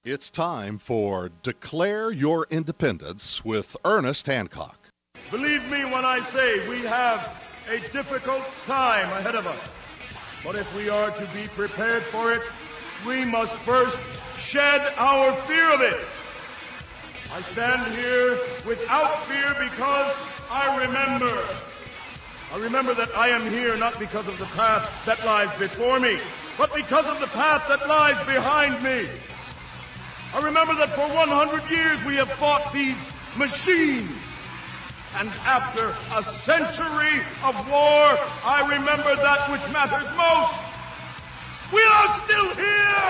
It's time for Declare Your Independence with Ernest Hancock. Believe me when I say we have a difficult time ahead of us. But if we are to be prepared for it, we must first shed our fear of it. I stand here without fear because I remember that I am here not because of the path that lies before me, but because of the path that lies behind me. I remember that for 100 years we have fought these machines. And after a century of war, I remember that which matters most. We are still here!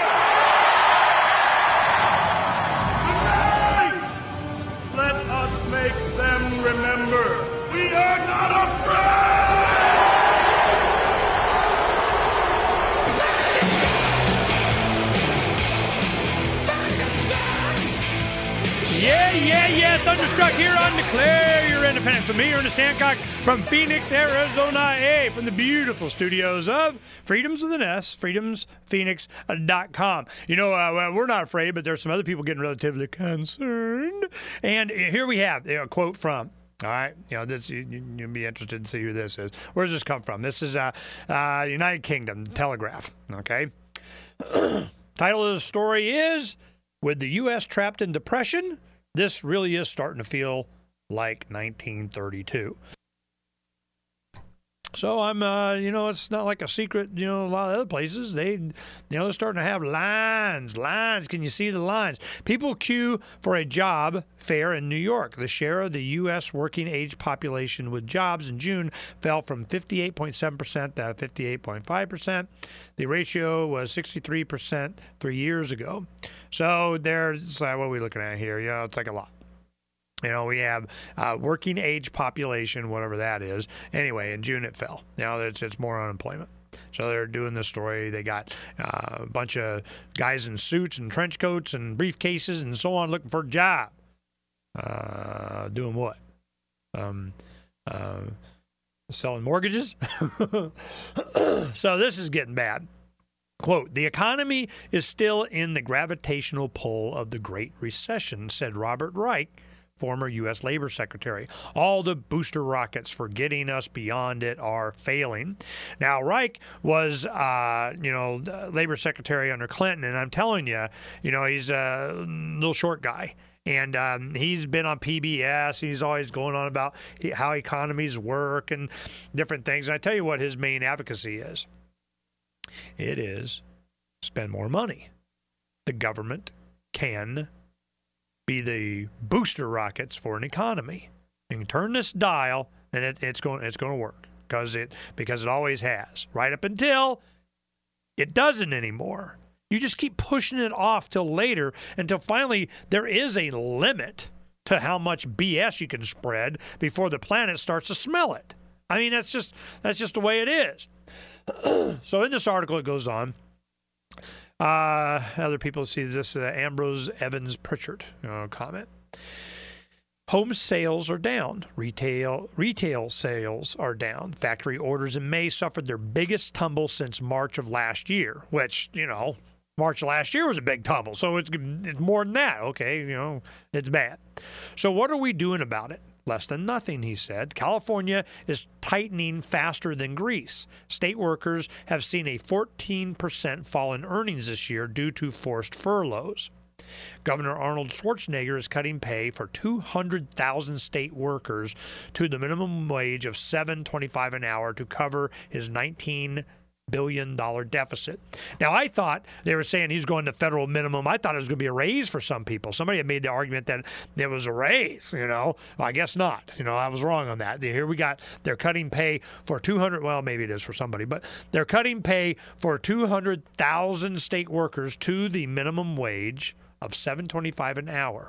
Tonight, let us make them remember we are not afraid! Yeah, Thunderstruck here on Declare Your Independence. With me, Ernest Hancock, from Phoenix, Arizona, from the beautiful studios of Freedoms with an S, freedomsphoenix.com. You know, we're not afraid, but there's some other people getting relatively concerned. And here we have a quote from, all right, you know, this you'll be interested to see who this is. Where does this come from? This is United Kingdom, Telegraph, okay? Title of the story is, with the U.S. trapped in depression, this really is starting to feel like 1932. So I'm, it's not like a secret, a lot of other places, they're starting to have lines. Can you see the lines? People queue for a job fair in New York. The share of the U.S. working age population with jobs in June fell from 58.7% to 58.5%. The ratio was 63% 3 years ago. So there's, what are we looking at here? It's like a lot. We have working age population, whatever that is. Anyway, in June it fell. It's more unemployment. So they're doing this story. They got a bunch of guys in suits and trench coats and briefcases and so on looking for a job. Doing what? Selling mortgages? So this is getting bad. Quote, the economy is still in the gravitational pull of the Great Recession, said Robert Reich, former U.S. Labor Secretary. All the booster rockets for getting us beyond it are failing. Now, Reich was, Labor Secretary under Clinton, and I'm telling you, he's a little short guy. And he's been on PBS. He's always going on about how economies work and different things. And I tell you what his main advocacy is. It is spend more money. The government can be the booster rockets for an economy. You can turn this dial, and it's going to work because it always has, right up until it doesn't anymore. You just keep pushing it off till later until finally there is a limit to how much BS you can spread before the planet starts to smell it. I mean, that's just the way it is. So in this article, it goes on. Other people see this, Ambrose Evans Pritchard comment. Home sales are down. Retail sales are down. Factory orders in May suffered their biggest tumble since March of last year, which, March of last year was a big tumble. So it's more than that. Okay, it's bad. So what are we doing about it? Less than nothing, he said. California is tightening faster than Greece. State workers have seen a 14% fall in earnings this year due to forced furloughs. Governor Arnold Schwarzenegger is cutting pay for 200,000 state workers to the minimum wage of $7.25 an hour to cover his $19 billion deficit. Now, I thought they were saying he's going to federal minimum. I thought it was going to be a raise for some people. Somebody had made the argument that there was a raise, Well, I guess not. I was wrong on that. Here they're cutting pay for 200, well, maybe it is for somebody, but they're cutting pay for 200,000 state workers to the minimum wage of $7.25 an hour.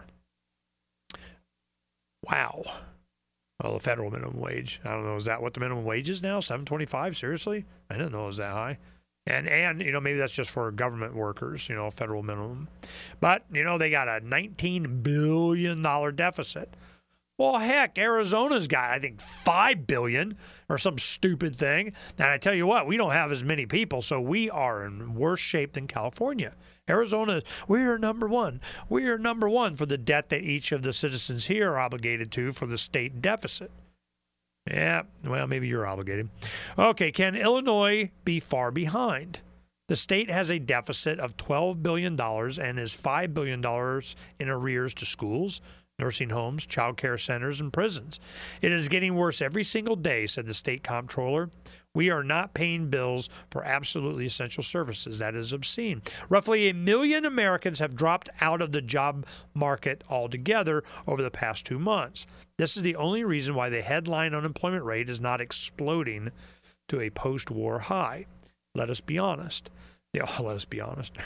Wow. Well, the federal minimum wage. I don't know. Is that what the minimum wage is now? $7.25? Seriously? I didn't know it was that high. And maybe that's just for government workers, federal minimum. But, they got a $19 billion deficit. Well, heck, Arizona's got, I think, $5 billion or some stupid thing. And I tell you what, we don't have as many people, so we are in worse shape than California. Arizona, we are number one. We are number one for the debt that each of the citizens here are obligated to for the state deficit. Yeah, well, maybe you're obligated. Okay, can Illinois be far behind? The state has a deficit of $12 billion and is $5 billion in arrears to schools, nursing homes, child care centers, and prisons. It is getting worse every single day, said the state comptroller. We are not paying bills for absolutely essential services. That is obscene. Roughly 1 million Americans have dropped out of the job market altogether over the past 2 months. This is the only reason why the headline unemployment rate is not exploding to a post-war high. Let us be honest. Yeah, let us be honest.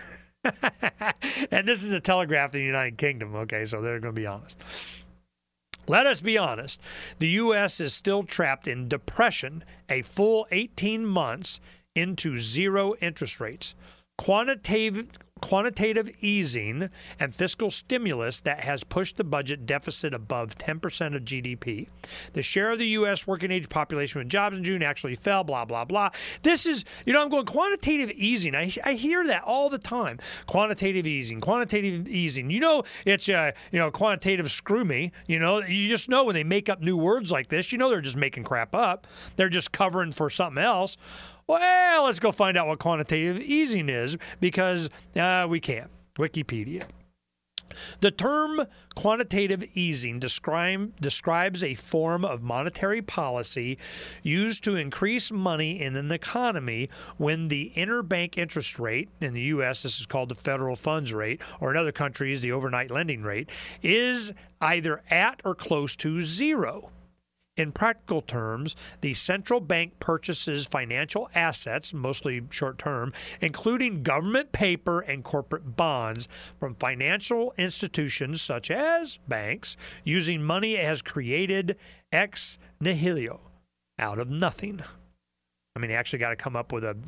And this is a Telegraph in the United Kingdom, okay, so they're going to be honest. Let us be honest. The U.S. is still trapped in depression a full 18 months into zero interest rates. Quantitative easing and fiscal stimulus that has pushed the budget deficit above 10% of GDP. The share of the U.S. working age population with jobs in June actually fell, blah, blah, blah. This is, I'm going quantitative easing. I hear that all the time. Quantitative easing. It's, quantitative screw me. You just know when they make up new words like this, they're just making crap up. They're just covering for something else. Well, let's go find out what quantitative easing is because we can't. Wikipedia. The term quantitative easing describes a form of monetary policy used to increase money in an economy when the interbank interest rate, in the U.S. this is called the federal funds rate, or in other countries the overnight lending rate, is either at or close to zero. In practical terms, the central bank purchases financial assets, mostly short-term, including government paper and corporate bonds, from financial institutions such as banks, using money it has created ex nihilo, out of nothing. I mean, you actually got to come up with a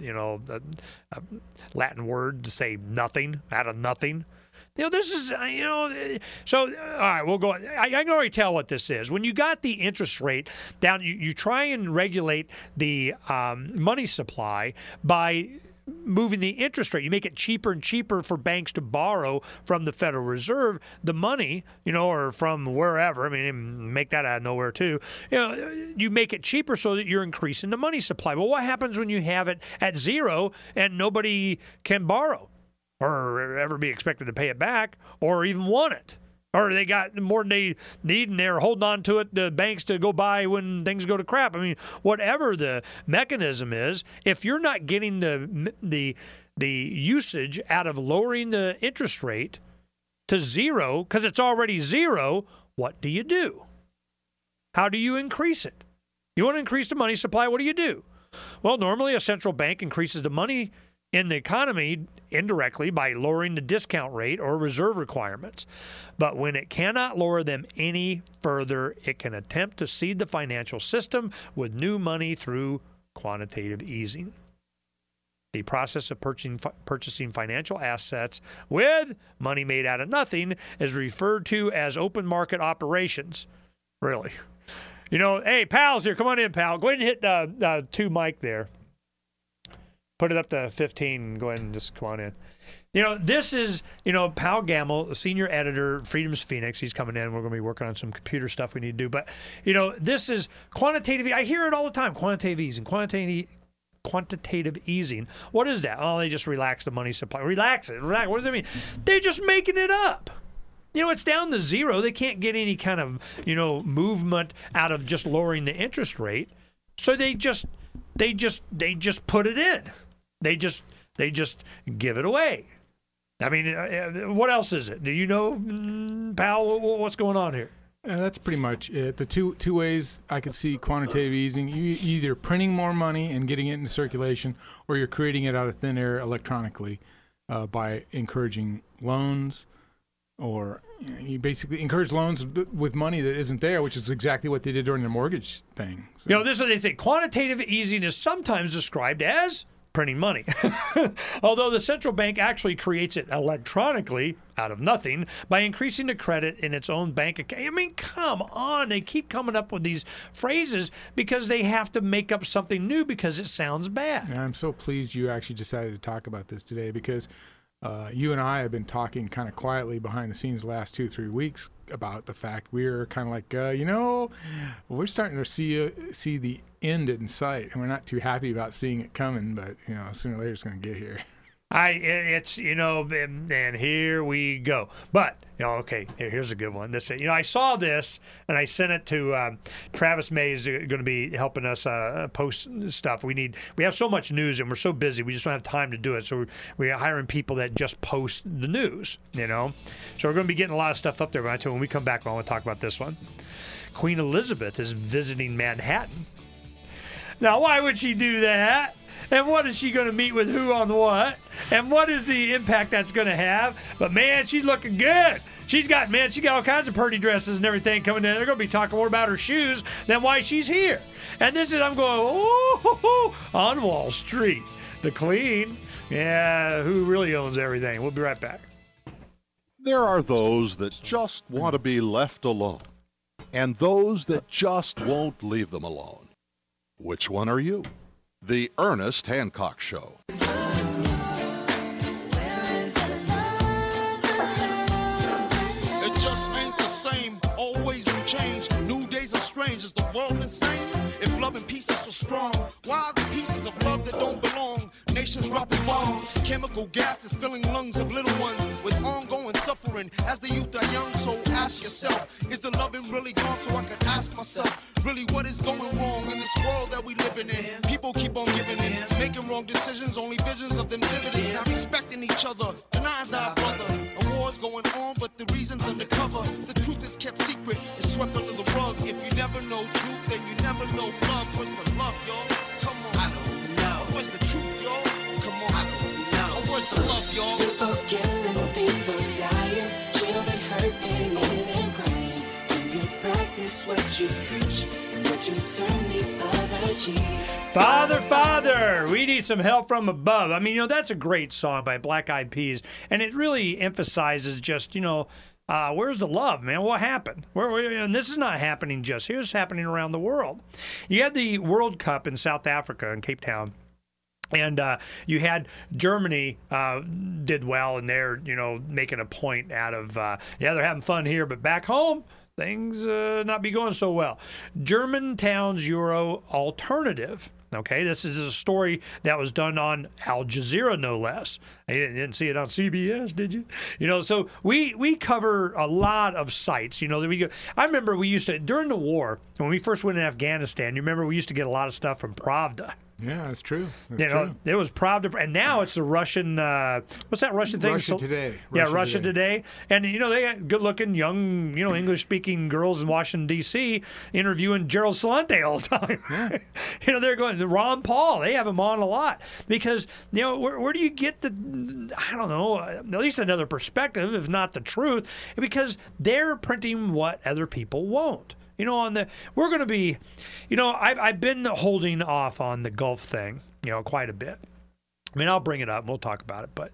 Latin word to say nothing, out of nothing. This is, so, all right, we'll go. I can already tell what this is. When you got the interest rate down, you try and regulate the money supply by moving the interest rate. You make it cheaper and cheaper for banks to borrow from the Federal Reserve the money, or from wherever. I mean, make that out of nowhere too. You make it cheaper so that you're increasing the money supply. Well, what happens when you have it at zero and nobody can borrow or ever be expected to pay it back or even want it? Or they got more than they need and they're holding on to it, the banks, to go buy when things go to crap. I mean, whatever the mechanism is, if you're not getting the usage out of lowering the interest rate to zero, because it's already zero, what do you do? How do you increase it? You want to increase the money supply, what do you do? Well, normally a central bank increases the money in the economy indirectly by lowering the discount rate or reserve requirements. But when it cannot lower them any further, it can attempt to seed the financial system with new money through quantitative easing. The process of purchasing financial assets with money made out of nothing is referred to as open market operations. Really. Hey, Pal's here. Come on in, pal. Go ahead and hit 2 mic there. Put it up to 15. Go ahead and just come on in. This is, Pal Gamble, senior editor, Freedom's Phoenix. He's coming in. We're going to be working on some computer stuff we need to do. But, this is quantitative. I hear it all the time. Quantitative easing. Quantitative easing. What is that? Oh, they just relax the money supply. Relax it. Relax. What does that mean? They're just making it up. It's down to zero. They can't get any kind of, movement out of just lowering the interest rate. So they just put it in. They just give it away. I mean, what else is it? Do you know, pal, what's going on here? That's pretty much it. The two ways I could see quantitative easing: you either printing more money and getting it into circulation, or you're creating it out of thin air electronically by encouraging loans, or you basically encourage loans with money that isn't there, which is exactly what they did during the mortgage thing. So. This is what they say. Quantitative easing is sometimes described as printing money. Although the central bank actually creates it electronically out of nothing by increasing the credit in its own bank account. I mean, come on. They keep coming up with these phrases because they have to make up something new because it sounds bad. And I'm so pleased you actually decided to talk about this today because You and I have been talking kind of quietly behind the scenes the last 2-3 weeks about the fact we're kind of like, we're starting to see the end in sight, and we're not too happy about seeing it coming, but, sooner or later it's going to get here. And here we go. But, okay, here's a good one. This, I saw this, and I sent it to Travis May is going to be helping us post stuff. We have so much news, and we're so busy, we just don't have time to do it. So we're hiring people that just post the news, So we're going to be getting a lot of stuff up there. But when we come back, I want to talk about this one. Queen Elizabeth is visiting Manhattan. Now, why would she do that? And what is she going to meet with who on what? And what is the impact that's going to have? But, man, she's looking good. She got all kinds of pretty dresses and everything coming in. They're going to be talking more about her shoes than why she's here. And this is, I'm going, on Wall Street. The Queen, who really owns everything. We'll be right back. There are those that just want to be left alone, and those that just won't leave them alone. Which one are you? The Ernest Hancock Show. It just ain't the same, always in change. New days are strange, is the world insane? If love and peace is so strong, why are the pieces of love that don't belong? Nations dropping bombs, chemical gases filling lungs of little ones with ongoing suffering as the youth are young. So ask yourself, is the loving really gone? So I could ask myself, really what is going wrong in this world that we living in? People keep on giving in, making wrong decisions, only visions of them dividends. Not respecting each other, denying thy brother. A war's going on, but the reason's undercover. The truth is kept secret, it's swept under the rug. If you never know truth, then you never know love. Where's the love, y'all? Come on. I don't know. Where's the truth, y'all? Come on. I don't know. Where's the love, y'all? People killing, people dying, children hurt and living crying. When you practice what you preach and what you turn the other cheek. Father, Father, we need some help from above. I mean, that's a great song by Black Eyed Peas, and it really emphasizes just, where's the love, man? What happened? And this is not happening just here. It's happening around the world. You had the World Cup in South Africa in Cape Town. And you had Germany did well, and they're, making a point out of, they're having fun here, but back home, things not be going so well. Germantown's Euro alternative. Okay, this is a story that was done on Al Jazeera, no less. You didn't see it on CBS, did you? So we cover a lot of sites. That we go. I remember we used to, during the war, when we first went in Afghanistan, you remember we used to get a lot of stuff from Pravda. Yeah, that's true. True. It was Pravda, and now it's the Russian. What's that Russian thing? Russia Today. Russia Today. And they got good-looking young, English-speaking girls in Washington D.C. interviewing Gerald Celente all the time. Yeah. They're going to Ron Paul. They have him on a lot because where do you get the? I don't know. At least another perspective, if not the truth, because they're printing what other people won't. We're going to be, I've been holding off on the Gulf thing, quite a bit. I mean, I'll bring it up and we'll talk about it, but,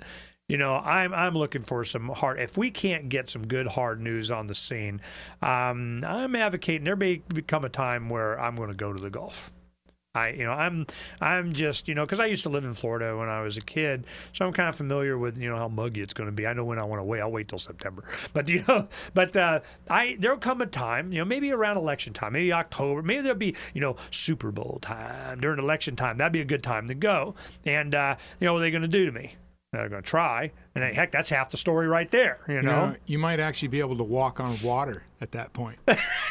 I'm looking for some hard, if we can't get some good hard news on the scene, I'm advocating there may become a time where I'm going to go to the Gulf. I'm just, because I used to live in Florida when I was a kid, so I'm kind of familiar with, how muggy it's going to be. I know when I want to wait. I'll wait till September. But, there'll come a time, maybe around election time, maybe October, maybe there'll be, Super Bowl time during election time. That'd be a good time to go. And, what are they going to do to me? They're going to try. And heck, that's half the story right there, You might actually be able to walk on water at that point.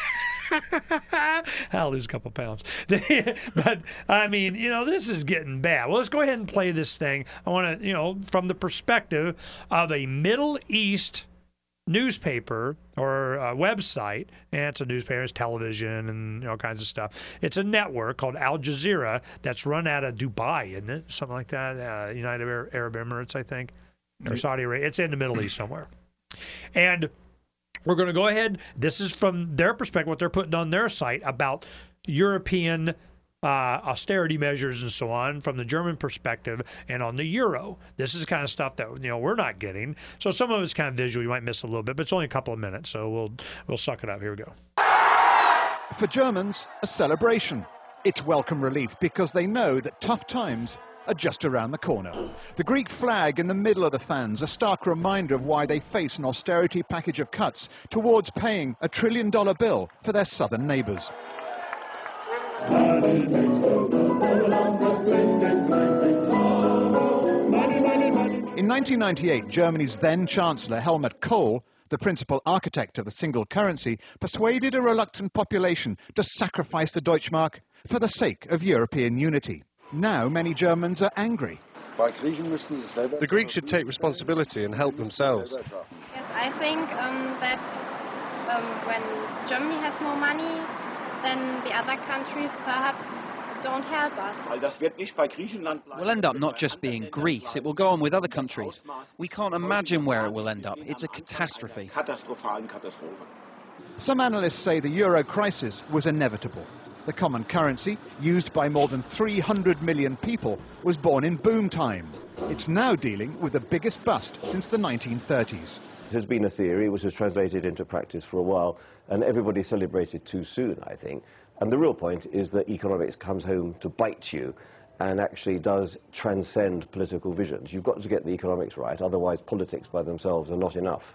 I'll lose a couple pounds. But, I mean, this is getting bad. Well, let's go ahead and play this thing. I want to, from the perspective of a Middle East newspaper or a website, and it's a newspaper, it's television and all kinds of stuff. It's a network called Al Jazeera that's run out of Dubai, isn't it? Something like that. United Arab Emirates, I think, or Saudi Arabia. It's in the Middle East somewhere. And we're going to go ahead. This is from their perspective, what they're putting on their site about European austerity measures and so on from the German perspective and on the euro. This is the kind of stuff that we're not getting. So some of it's kind of visual. You might miss a little bit, but it's only a couple of minutes. So we'll suck it up. Here we go. For Germans, a celebration. It's welcome relief because they know that tough times are just around the corner. The Greek flag in the middle of the fans, a stark reminder of why they face an austerity package of cuts towards paying a $1 trillion bill for their southern neighbours. In 1998, Germany's then Chancellor Helmut Kohl, the principal architect of the single currency, persuaded a reluctant population to sacrifice the Deutschmark for the sake of European unity. Now many Germans are angry. The Greeks should take responsibility and help themselves. Yes, I think that when Germany has no money, then the other countries perhaps don't help us. We'll end up not just being Greece, it will go on with other countries. We can't imagine where it will end up. It's a catastrophe. Some analysts say the euro crisis was inevitable. The common currency, used by more than 300 million people, was born in boom time. It's now dealing with the biggest bust since the 1930s. It has been a theory which was translated into practice for a while, and everybody celebrated too soon, I think. And the real point is that economics comes home to bite you and actually does transcend political visions. You've got to get the economics right, otherwise politics by themselves are not enough.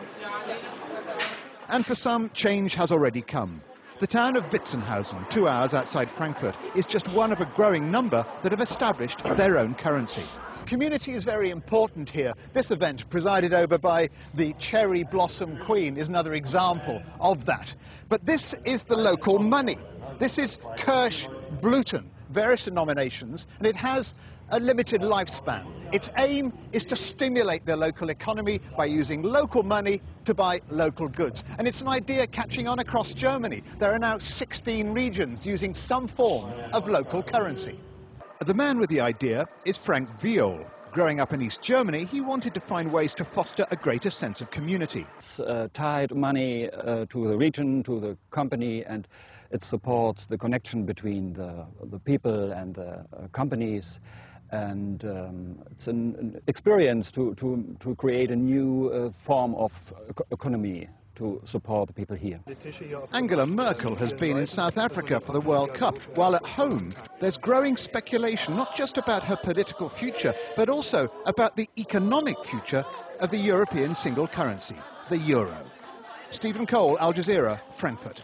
And for some, change has already come. The town of Witzenhausen, 2 hours outside Frankfurt, is just one of a growing number that have established their own currency. Community is very important here. This event, presided over by the Cherry Blossom Queen, is another example of that. But this is the local money. This is Kirschblüten, various denominations, and it has a limited lifespan. Its aim is to stimulate the local economy by using local money to buy local goods. And it's an idea catching on across Germany. There are now 16 regions using some form of local currency. The man with the idea is Frank Viol. Growing up in East Germany, he wanted to find ways to foster a greater sense of community. Tied money to the region, to the company, and it supports the connection between the people and the companies. And it's an experience to create a new form of economy to support the people here. Angela Merkel has been in South Africa for the World Cup, while at home there's growing speculation not just about her political future, but also about the economic future of the European single currency, the euro. Stephen Cole, Al Jazeera, Frankfurt.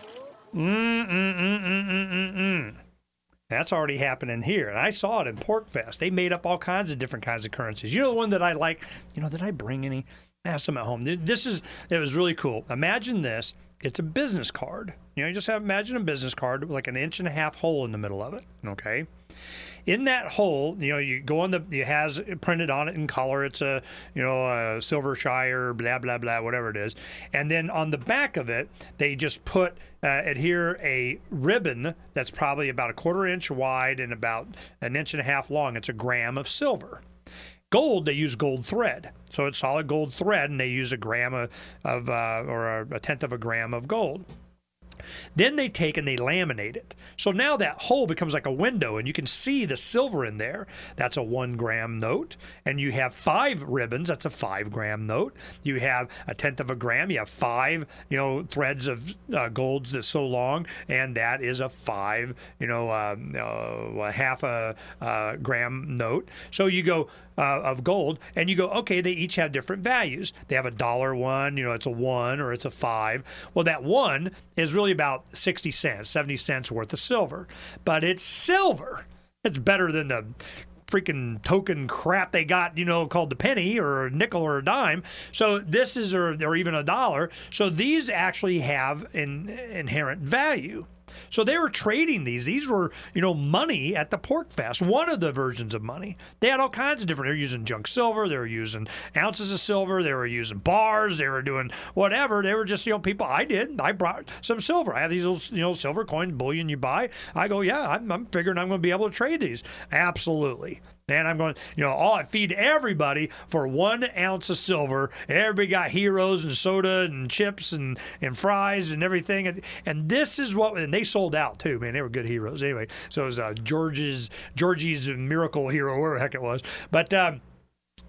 That's already happening here. And I saw it in Porkfest. They made up all kinds of different kinds of currencies. You know the one that I like? Did I bring any? I have some at home. It was really cool. Imagine this. It's a business card. Imagine a business card with like an 1.5 inch hole in the middle of it. Okay. In that hole, you go on it has printed on it in color. It's a Silvershire, blah, blah, blah, whatever it is. And then on the back of it, they just put, adhere a ribbon that's probably about 1/4 inch wide and about 1.5 inches long. It's a gram of silver. Gold, they use gold thread. So it's solid gold thread, and they use a gram or a 1/10 of a gram of gold. Then they take and they laminate it. So now that hole becomes like a window, and you can see the silver in there. That's a 1 gram note. And you have 5 ribbons. That's a 5 gram note. You have 1/10 of a gram. You have 5, threads of gold that's so long, and that is a 5, half a gram note. So you go of gold, and you go, okay, they each have different values. They have a $1 one, it's a 1 or it's a 5. Well, that 1 is really about 60 cents, 70 cents worth of silver. But it's silver. It's better than the freaking token crap they got, called the penny or a nickel or a dime. So this is, or even a $1. So these actually have an inherent value. So they were trading these. These were, money at the Porkfest, one of the versions of money. They had all kinds of different. They were using junk silver. They were using ounces of silver. They were using bars. They were doing whatever. They were just, people. I brought some silver. I have these little, silver coin bullion you buy. I go, yeah, I'm figuring I'm going to be able to trade these. Absolutely. And I'm going, I feed everybody for 1 ounce of silver. Everybody got heroes and soda and chips and fries and everything. And this is and they sold out too, man. They were good heroes. Anyway, so it was Georgie's Miracle Hero, whatever the heck it was. But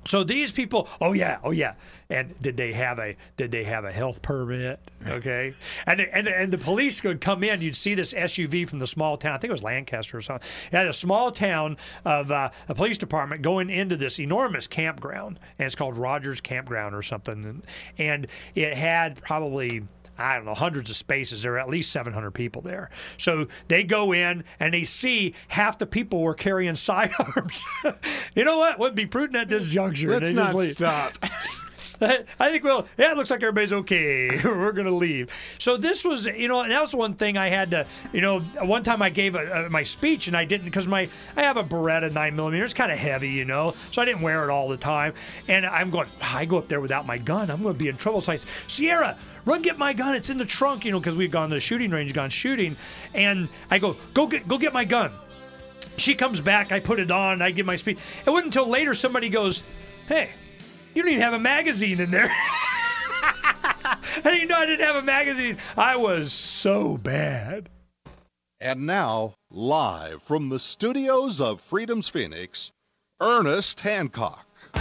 So these people, oh yeah, and did they have a health permit? Okay, and the police would come in. You'd see this SUV from the small town. I think it was Lancaster or something. It had a small town of a police department going into this enormous campground, and it's called Rogers Campground or something. And it had probably, I don't know, hundreds of spaces. There were at least 700 people there. So they go in and they see half the people were carrying sidearms. You know what? Wouldn't be prudent at this juncture. Let's not stop. I think, well, yeah, it looks like everybody's okay. We're going to leave. So this was, and that was one thing I had to, one time I gave my speech and I didn't, because I have a Beretta 9mm. It's kind of heavy, so I didn't wear it all the time. And I'm going, I go up there without my gun. I'm going to be in trouble. So I said, Sierra, run get my gun. It's in the trunk, because we'd gone to the shooting range, gone shooting. And I go get my gun. She comes back. I put it on. I give my speech. It wasn't until later somebody goes, hey, you don't even have a magazine in there. I didn't know I didn't have a magazine. I was so bad. And now, live from the studios of Freedom's Phoenix, Ernest Hancock.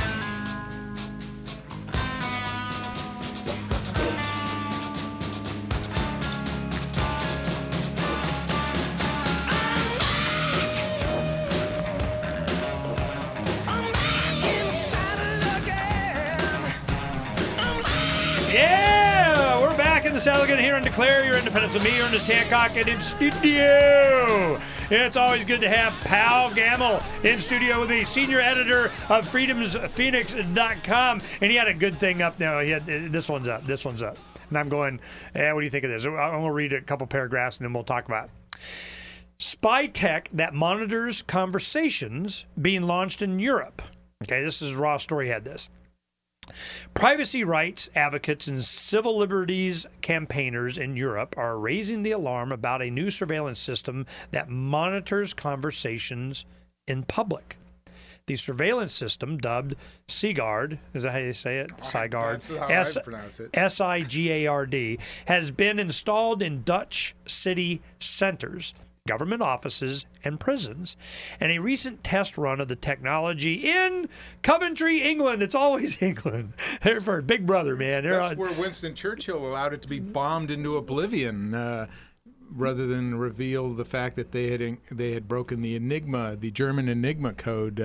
Yeah, we're back in the saddle again here and declare your independence of me, Ernest Hancock, and in studio. It's always good to have Pal Gamble in studio with me, senior editor of freedomsphoenix.com, and he had a good thing up now. He had this one's up. And I'm going, what do you think of this? I'm going to read a couple paragraphs and then we'll talk about it. Spy tech that monitors conversations being launched in Europe. Okay, this is Raw Story had this. Privacy rights advocates and civil liberties campaigners in Europe are raising the alarm about a new surveillance system that monitors conversations in public. The surveillance system, dubbed Sigard, is that how you say it? Sigard. That's how I pronounce it. Sigard, has been installed in Dutch city centers, government offices, and prisons. And a recent test run of the technology in Coventry, England. It's always England. They're for Big Brother, man. That's where Winston Churchill allowed it to be bombed into oblivion, rather than reveal the fact that they had broken the Enigma, the German Enigma code.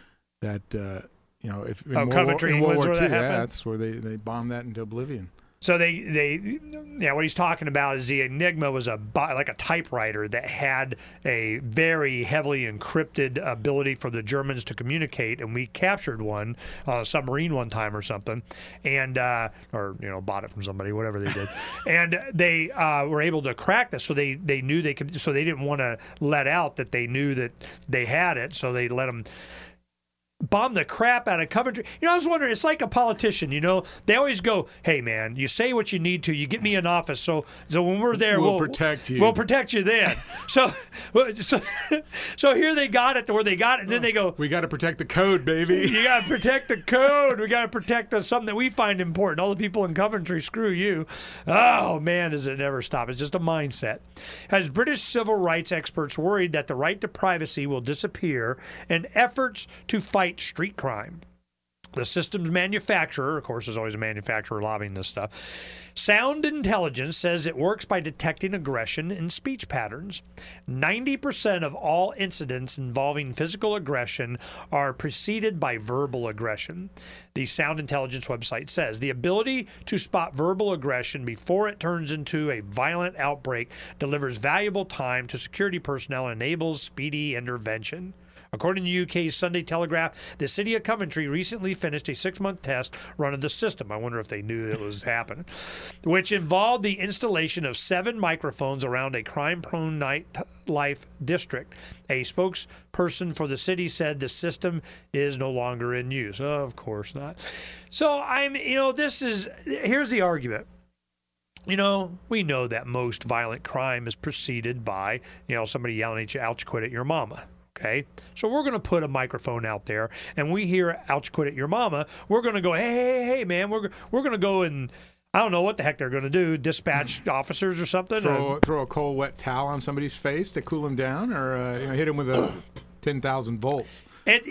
If in Coventry, World War II, that's where they bombed that into oblivion. So what he's talking about is the Enigma was like a typewriter that had a very heavily encrypted ability for the Germans to communicate, and we captured one on a submarine one time or something, and bought it from somebody, whatever they did, and they were able to crack this. So they knew they could. So they didn't want to let out that they knew that they had it. So they let them bomb the crap out of Coventry. I was wondering, it's like a politician, they always go, hey man, you say what you need to, you get me in office, so when we're there, we'll protect you. We'll protect you then. so here they got it to where they got it, and then they go, we got to protect the code, baby. You got to protect the code. We got to protect something that we find important. All the people in Coventry, screw you. Oh man, does it never stop. It's just a mindset. Has British civil rights experts worried that the right to privacy will disappear in efforts to fight street crime? The system's manufacturer, of course, there's always a manufacturer lobbying this stuff, Sound Intelligence says it works by detecting aggression in speech patterns. 90% of all incidents involving physical aggression are preceded by verbal aggression. The Sound Intelligence website says the ability to spot verbal aggression before it turns into a violent outbreak delivers valuable time to security personnel and enables speedy intervention. According to UK's Sunday Telegraph, the city of Coventry recently finished a 6-month test run of the system. I wonder if they knew it was happening, which involved the installation of 7 microphones around a crime-prone nightlife district. A spokesperson for the city said the system is no longer in use. Oh, of course not. So here's the argument. We know that most violent crime is preceded by, somebody yelling at you, ouch, quit at your mama. Okay, so we're going to put a microphone out there, and we hear "ouch, quit at your mama." We're going to go, hey, man, we're going to go and I don't know what the heck they're going to do, dispatch officers or something. Throw a cold, wet towel on somebody's face to cool them down, or hit them with a 10,000 volts. And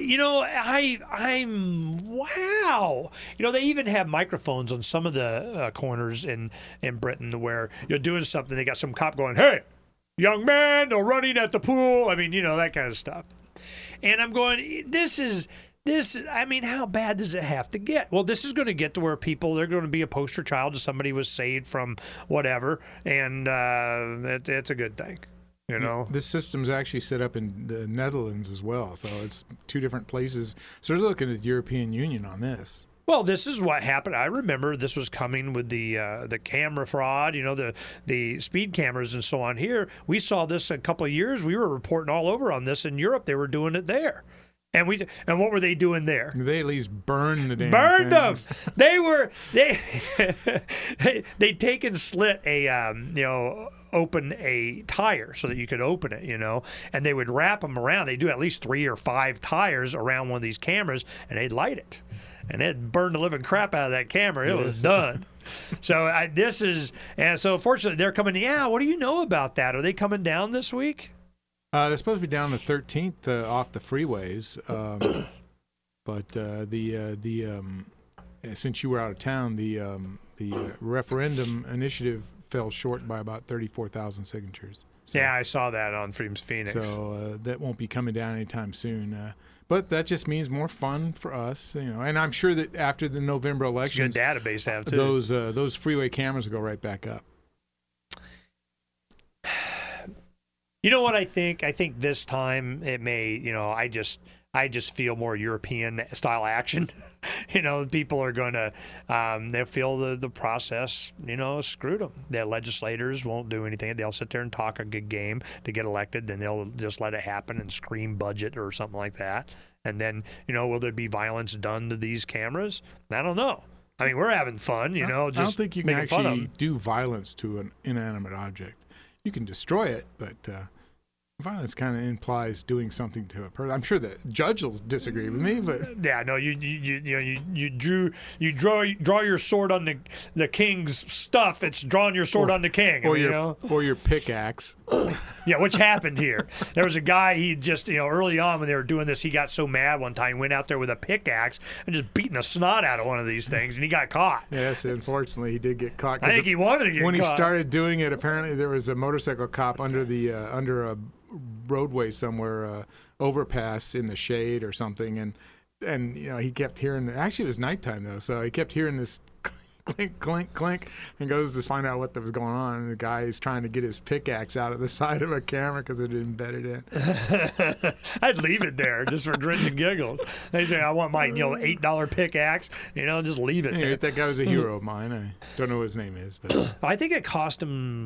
I'm wow. They even have microphones on some of the corners in Britain where you're doing something. They got some cop going, "Hey, young man, they're running at the pool." I mean, that kind of stuff. And I'm going, this. I mean, how bad does it have to get? Well, this is going to get to where they're going to be a poster child to somebody who was saved from whatever, and it's a good thing. This system's actually set up in the Netherlands as well, so it's two different places. So they're looking at the European Union on this. Well, this is what happened. I remember this was coming with the camera fraud, the speed cameras and so on here. We saw this a couple of years. We were reporting all over on this in Europe. They were doing it there. And what were they doing there? They at least burned the damn Burned things. them. They'd take and slit open a tire so that you could open it, and they would wrap them around. They do at least 3 or 5 tires around one of these cameras, and they'd light it, and it'd burn the living crap out of that camera. It was done. So so fortunately they're coming. Yeah, what do you know about that? Are they coming down this week? They're supposed to be down the 13th off the freeways, but since you were out of town, the referendum initiative fell short by about 34,000 signatures. So, yeah, I saw that on Freedom's Phoenix. So that won't be coming down anytime soon. But that just means more fun for us, And I'm sure that after the November elections, it's a good database to have too. Those freeway cameras will go right back up. You know what I think? I think this time it may, I just feel more European style action. People are going to, they'll feel the process, screwed them. The legislators won't do anything. They'll sit there and talk a good game to get elected. Then they'll just let it happen and scream budget or something like that. And then, will there be violence done to these cameras? I don't know. I mean, we're having fun, I don't think you can actually do violence to an inanimate object. You can destroy it, but violence kind of implies doing something to a person. I'm sure the judge will disagree with me, but yeah, no, you draw your sword on the king's stuff. It's drawing your sword on the king, or your pickaxe. Yeah, which happened here. There was a guy. He just early on when they were doing this, he got so mad one time, he went out there with a pickaxe and just beating the snot out of one of these things, and he got caught. Yes, unfortunately, he did get caught. I think he wanted to get when caught. He started doing it. Apparently, there was a motorcycle cop under a roadway somewhere, overpass in the shade or something, and he kept hearing. Actually, it was nighttime though, so he kept hearing this clink, clink, clink, and goes to find out what was going on. And the guy is trying to get his pickaxe out of the side of a camera because it didn't bed it in. I'd leave it there just for grins and giggles. They say, I want my $8 pickaxe. Just leave it there. That guy was a hero of mine. I don't know what his name is, but I think it cost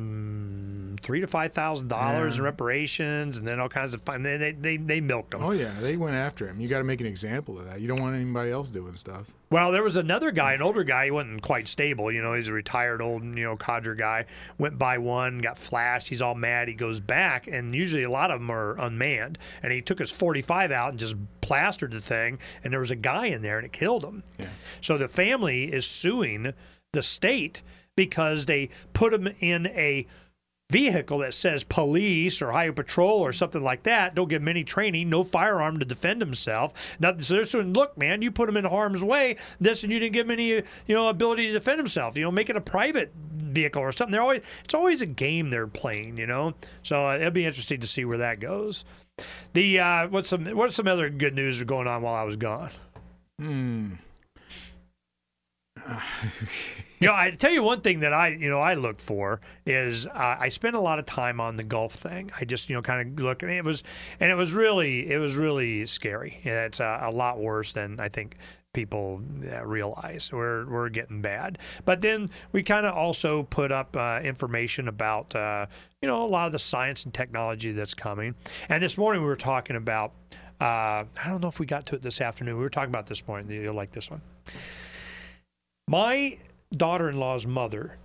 him $3,000 to $5,000 in reparations, and then all kinds of fun. They milked him. Oh yeah, they went after him. You got to make an example of that. You don't want anybody else doing stuff. Well, there was another guy, an older guy. He wasn't quite stable. He's a retired old, codger guy. Went by one, got flashed. He's all mad. He goes back, and usually a lot of them are unmanned. And he took his .45 out and just plastered the thing. And there was a guy in there, and it killed him. Yeah. So the family is suing the state because they put him in a vehicle that says police or highway patrol or something like that. Don't give him any training, no firearm to defend himself. Nothing. So they're saying, look, man, you put him in harm's way, and you didn't give him any, ability to defend himself. Make it a private vehicle or something. It's always a game they're playing, So it'll be interesting to see where that goes. What's some other good news going on while I was gone? I tell you one thing that I look for is I spend a lot of time on the Gulf thing. I just kind of look, and it was really scary. It's a lot worse than I think people realize. We're getting bad. But then we kind of also put up information about a lot of the science and technology that's coming. And this morning we were talking about I don't know if we got to it this afternoon. We were talking about this morning. You'll like this one. My daughter-in-law's mother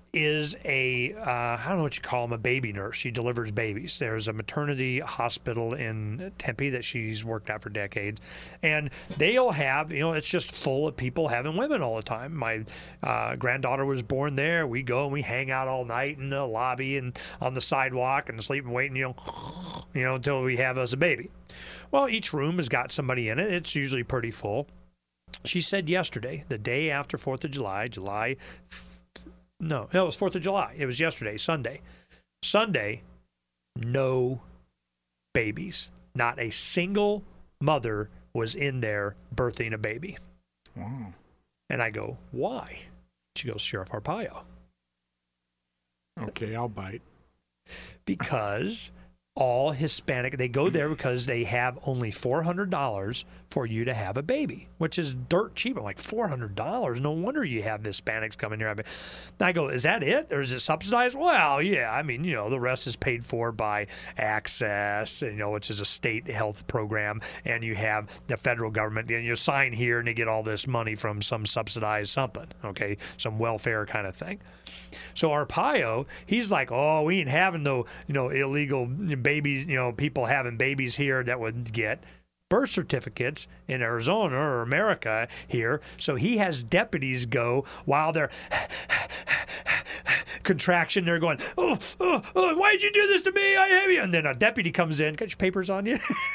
is I don't know what you call them, a baby nurse. She delivers babies. There's a maternity hospital in Tempe that she's worked at for decades. And they'll have, it's just full of people having women all the time. My granddaughter was born there. We go and we hang out all night in the lobby and on the sidewalk and sleep and wait, until we have us a baby. Well, each room has got somebody in it. It's usually pretty full. She said yesterday, the day after 4th of July, No, it was 4th of July. It was yesterday, Sunday. Sunday, no babies. Not a single mother was in there birthing a baby. Wow. And I go, why? She goes, Sheriff Arpaio. Okay, I'll bite. Because all Hispanic, they go there because they have only $400 for you to have a baby, which is dirt cheap. I'm like, $400? No wonder you have Hispanics coming here. I go, is that it? Or is it subsidized? Well, yeah. I mean, the rest is paid for by Access, which is a state health program. And you have the federal government, and you sign here and they get all this money from some subsidized something, okay? Some welfare kind of thing. So Arpaio, he's like, oh, we ain't having no, illegal babies, people having babies here that would get birth certificates in Arizona or America here. So he has deputies go while they're contraction. They're going, oh, why did you do this to me? I have you. And then a deputy comes in, got your papers on you.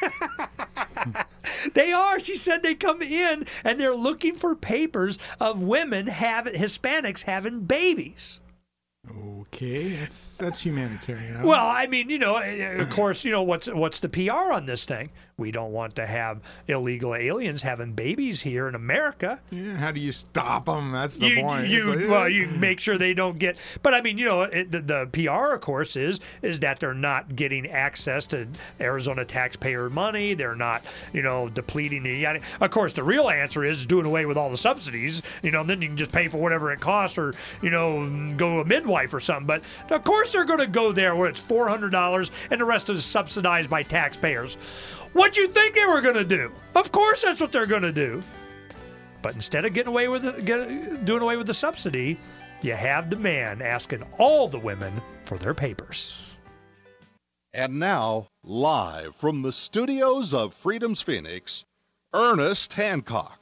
They are. She said they come in and they're looking for papers of women Hispanics having babies. Okay, that's humanitarian. Well, I mean, of course, what's the PR on this thing? We don't want to have illegal aliens having babies here in America. Yeah, how do you stop them? That's the point. You make sure they don't get. But I mean, the PR, of course, is that they're not getting access to Arizona taxpayer money. They're not, depleting the. Of course, the real answer is doing away with all the subsidies. Then you can just pay for whatever it costs, or go a midwife or something. But of course, they're going to go there where it's $400 and the rest is subsidized by taxpayers. What'd you think they were going to do? Of course, that's what they're going to do. But instead of doing away with the subsidy, you have the man asking all the women for their papers. And now, live from the studios of Freedom's Phoenix, Ernest Hancock.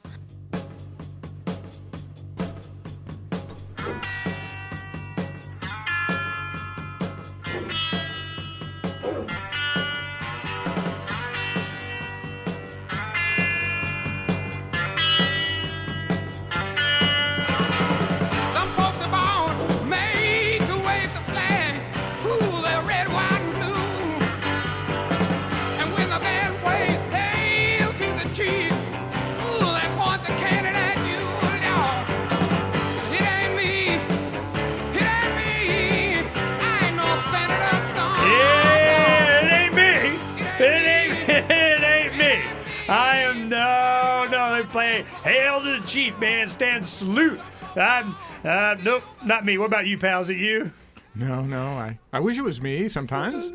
Hail to the chief, man. Stand salute. Nope, not me. What about you, pal? Is it you? No. I wish it was me sometimes.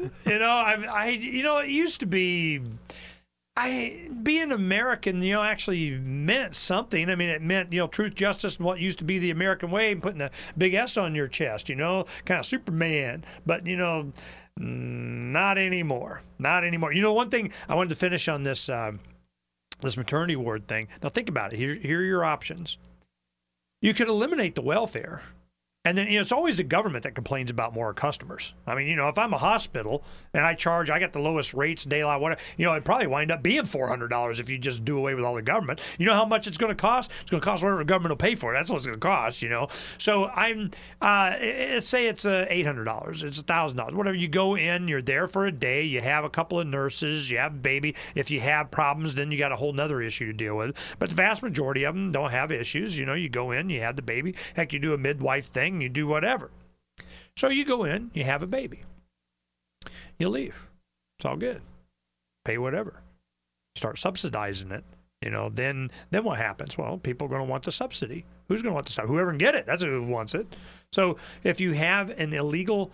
It used to be. Being American, actually meant something. I mean, it meant, truth, justice, and what used to be the American way, and putting a big S on your chest, kind of Superman. But, not anymore. Not anymore. One thing I wanted to finish on this. This maternity ward thing. Now think about it. Here are your options. You could eliminate the welfare. And then, it's always the government that complains about more customers. I mean, if I'm a hospital and I got the lowest rates, daylight, whatever, it'd probably wind up being $400 if you just do away with all the government. You know how much it's going to cost? It's going to cost whatever the government will pay for it. That's what it's going to cost, So say it's $800, it's $1,000, whatever. You go in, you're there for a day, you have a couple of nurses, you have a baby. If you have problems, then you got a whole nother issue to deal with. But the vast majority of them don't have issues. You go in, you have the baby. Heck, you do a midwife thing. You do whatever. So you go in, you have a baby. You leave. It's all good. Pay whatever. Start subsidizing it. Then what happens? Well, people are going to want the subsidy. Who's going to want the subsidy? Whoever can get it. That's who wants it. So if you have an illegal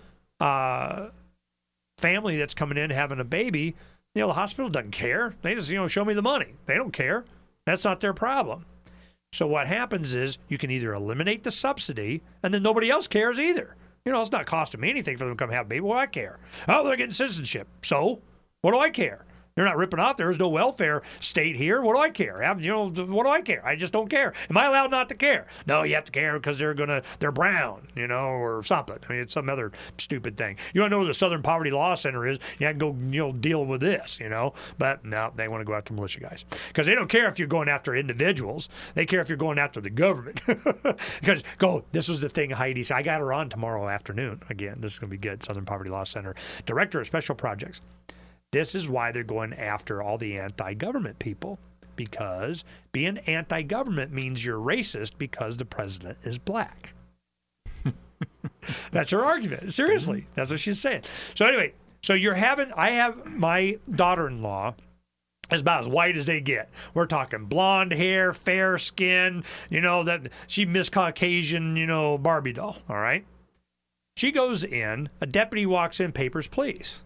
family that's coming in having a baby, the hospital doesn't care. They just, show me the money. They don't care. That's not their problem. So what happens is you can either eliminate the subsidy, and then nobody else cares either. You know, it's not costing me anything for them to come have a baby. What do I care? Oh, they're getting citizenship. So what do I care? They're not ripping off. There's no welfare state here. What do I care? You know, what do I care? I just don't care. Am I allowed not to care? No, you have to care because they're brown, you know, or something. I mean, it's some other stupid thing. You want to know where the Southern Poverty Law Center is? You have to go, you know, deal with this, you know. But no, they want to go after militia guys because they don't care if you're going after individuals. They care if you're going after the government. Because this was the thing Heidi said. I got her on tomorrow afternoon. Again, this is going to be good. Southern Poverty Law Center, Director of Special Projects. This is why they're going after all the anti-government people, because being anti-government means you're racist because the president is black. That's her argument. Seriously, that's what she's saying. So anyway, I have my daughter-in-law is about as white as they get. We're talking blonde hair, fair skin, you know, that she Miss Caucasian, you know, Barbie doll, all right? She goes in, a deputy walks in, papers, please.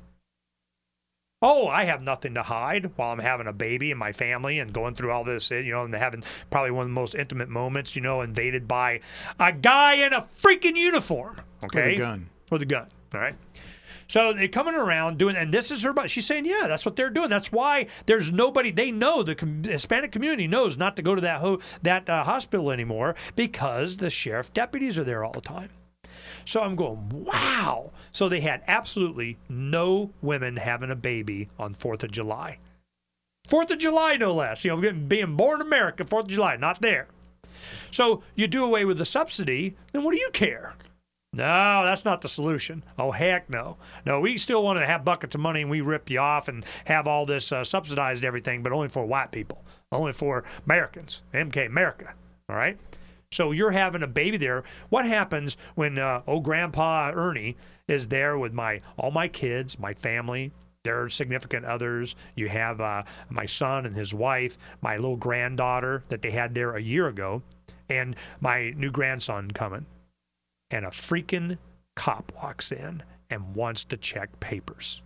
Oh, I have nothing to hide while I'm having a baby and my family and going through all this, you know, and having probably one of the most intimate moments, you know, invaded by a guy in a freaking uniform, okay? With a gun, all right? So they're coming around doing, and this is her, she's saying, yeah, that's what they're doing. That's why there's nobody, they know, the Hispanic community knows not to go to that hospital anymore because the sheriff deputies are there all the time. So I'm going, wow. So they had absolutely no women having a baby on 4th of July. 4th of July, no less. You know, being born in America, 4th of July, not there. So you do away with the subsidy, then what do you care? No, that's not the solution. Oh, heck no. No, we still want to have buckets of money and we rip you off and have all this subsidized everything, but only for white people, only for Americans, MK, America, all right? So you're having a baby there. What happens when Grandpa Ernie is there with all my kids, my family, their significant others? You have my son and his wife, my little granddaughter that they had there a year ago, and my new grandson coming. And a freaking cop walks in and wants to check papers.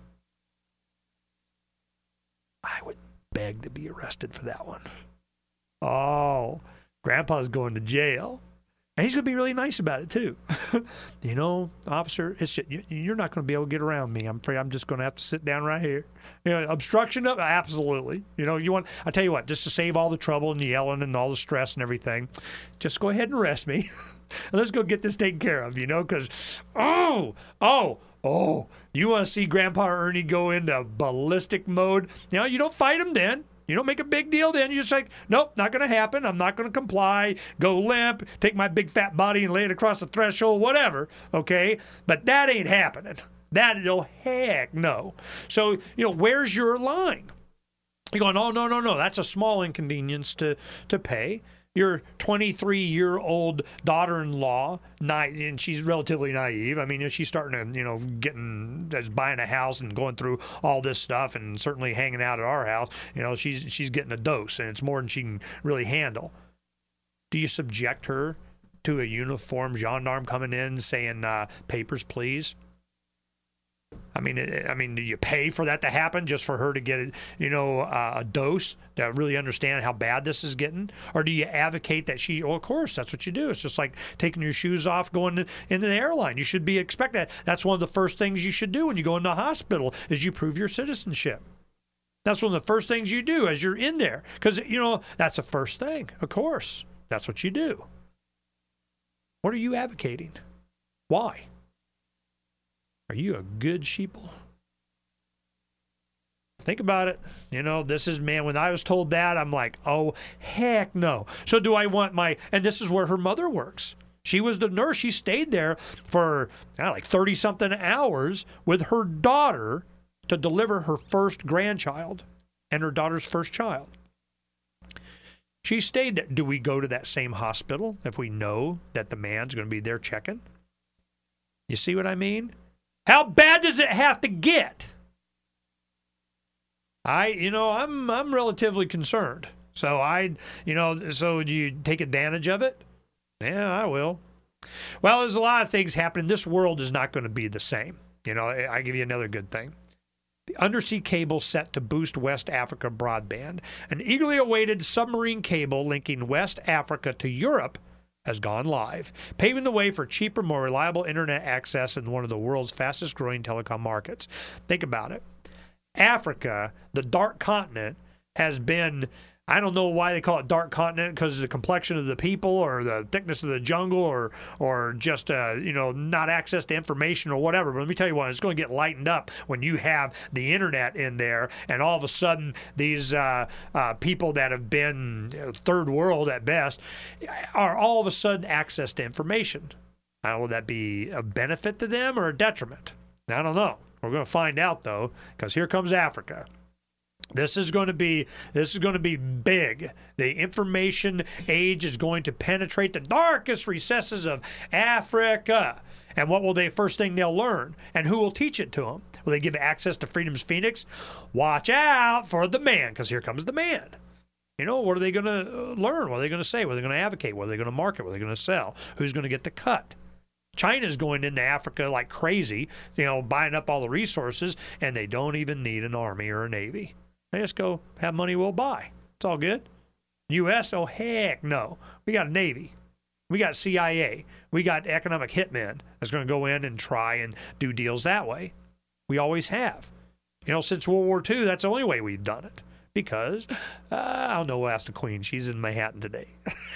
I would beg to be arrested for that one. Oh, Grandpa's going to jail. And he's going to be really nice about it, too. You know, officer, you're not going to be able to get around me. I'm afraid I'm just going to have to sit down right here. You know, obstruction of, absolutely. You know, I tell you what, just to save all the trouble and the yelling and all the stress and everything, just go ahead and arrest me. And let's go get this taken care of, you know, because, you want to see Grandpa Ernie go into ballistic mode? You know, you don't fight him then. You don't make a big deal then. You just like, nope, not going to happen. I'm not going to comply. Go limp, take my big fat body and lay it across the threshold, whatever, okay? But that ain't happening. Heck no. So, you know, where's your line? You're going, oh, no. That's a small inconvenience to pay. Your 23-year-old daughter-in-law, and she's relatively naive. I mean, she's starting to, you know, buying a house and going through all this stuff, and certainly hanging out at our house. You know, she's getting a dose, and it's more than she can really handle. Do you subject her to a uniformed gendarme coming in saying, "Papers, please"? I mean, do you pay for that to happen just for her to get, a dose to really understand how bad this is getting? Or do you advocate that of course, that's what you do. It's just like taking your shoes off going into the airline. You should be expected that. That's one of the first things you should do when you go into the hospital is you prove your citizenship. That's one of the first things you do as you're in there. Because, that's the first thing. Of course, that's what you do. What are you advocating? Why? Are you a good sheeple? Think about it. This is, man, when I was told that, I'm like, oh, heck no. So do I want and this is where her mother works. She was the nurse. She stayed there for like 30-something hours with her daughter to deliver her first grandchild and her daughter's first child. She stayed there. Do we go to that same hospital if we know that the man's going to be there checking? You see what I mean? How bad does it have to get? I'm relatively concerned. So so do you take advantage of it? Yeah, I will. Well, there's a lot of things happening. This world is not going to be the same. I give you another good thing. The undersea cable set to boost West Africa broadband. An eagerly awaited submarine cable linking West Africa to Europe has gone live, paving the way for cheaper, more reliable internet access in one of the world's fastest-growing telecom markets. Think about it. Africa, the dark continent, has been, I don't know why they call it dark continent, because of the complexion of the people or the thickness of the jungle or just, not access to information or whatever. But let me tell you what, it's going to get lightened up when you have the internet in there, and all of a sudden these people that have been third world at best are all of a sudden access to information. Now, will that be a benefit to them or a detriment? I don't know. We're going to find out, though, because here comes Africa. This is going to be big. The information age is going to penetrate the darkest recesses of Africa. And what will first thing they'll learn? And who will teach it to them? Will they give access to Freedom's Phoenix? Watch out for the man, because here comes the man. What are they going to learn? What are they going to say? What are they going to advocate? What are they going to market? What are they going to sell? Who's going to get the cut? China's going into Africa like crazy, buying up all the resources, and they don't even need an army or a navy. They just go have money we'll buy. It's all good. U.S., oh, heck no. We got a Navy. We got CIA. We got economic hitmen that's going to go in and try and do deals that way. We always have. Since World War II, that's the only way we've done it. Because, I don't know, we'll ask the Queen. She's in Manhattan today.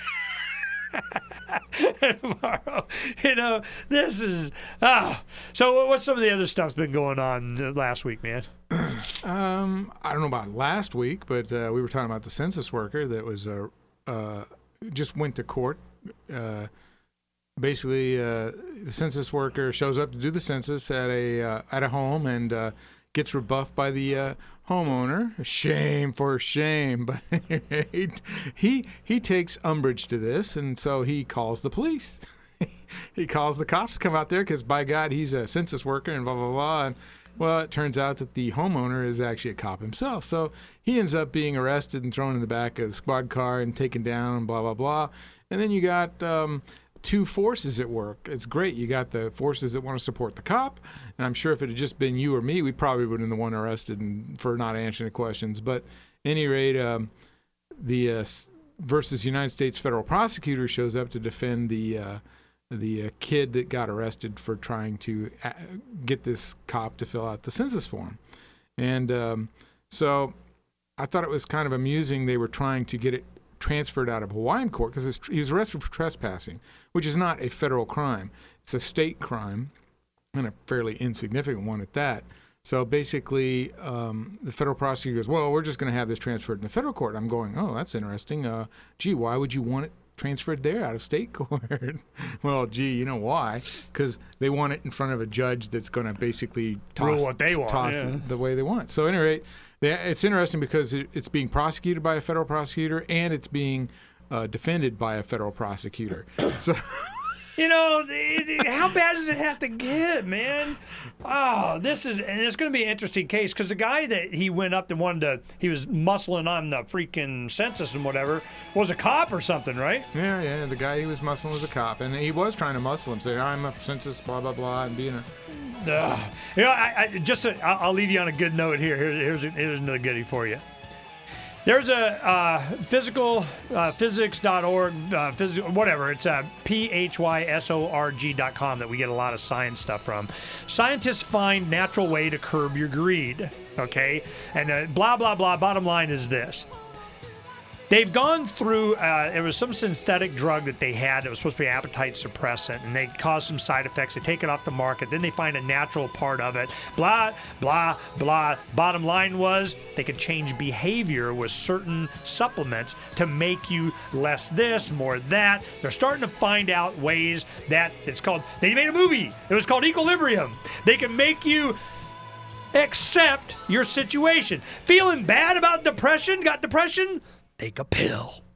Tomorrow, this is so what's some of the other stuff's been going on last week, man? I don't know about last week, but we were talking about the census worker that was just went to court. Basically, the census worker shows up to do the census at a home and gets rebuffed by the homeowner. Shame for shame. But he takes umbrage to this, and so he calls the police. He calls the cops to come out there because, by God, he's a census worker and blah, blah, blah. And, well, it turns out that the homeowner is actually a cop himself. So he ends up being arrested and thrown in the back of the squad car and taken down and blah, blah, blah. And then you got two forces at work. It's great. You got the forces that want to support the cop, and I'm sure if it had just been you or me, we probably would have been the one arrested for not answering the questions. But at any rate, the versus United States federal prosecutor shows up to defend the kid that got arrested for trying to get this cop to fill out the census form. And so I thought it was kind of amusing. They were trying to get it transferred out of Hawaiian court because he was arrested for trespassing, which is not a federal crime. It's a state crime, and a fairly insignificant one at that. So basically, the federal prosecutor goes, well, we're just going to have this transferred in the federal court. I'm going, oh, that's interesting. Gee, why would you want it transferred there out of state court? Well, gee, you know why? Because they want it in front of a judge that's going to basically toss what they want, it the way they want. So at any rate, it's interesting because it's being prosecuted by a federal prosecutor and it's being defended by a federal prosecutor. So, how bad does it have to get, man? Oh, and it's going to be an interesting case because the guy that he went up and he was muscling on the freaking census and whatever, was a cop or something, right? Yeah, the guy he was muscling was a cop, and he was trying to muscle him, say, I'm a census, blah, blah, blah, and being a... I'll leave you on a good note here. Here's another goodie for you. There's a physics.org, whatever. It's PHYSORG.com that we get a lot of science stuff from. Scientists find natural way to curb your greed. Okay, and blah blah blah. Bottom line is this. They've gone through, it was some synthetic drug that they had that was supposed to be appetite suppressant, and they caused some side effects. They take it off the market. Then they find a natural part of it. Blah, blah, blah. Bottom line was they could change behavior with certain supplements to make you less this, more that. They're starting to find out ways that they made a movie. It was called Equilibrium. They can make you accept your situation. Feeling bad about depression? Got depression? Take a pill.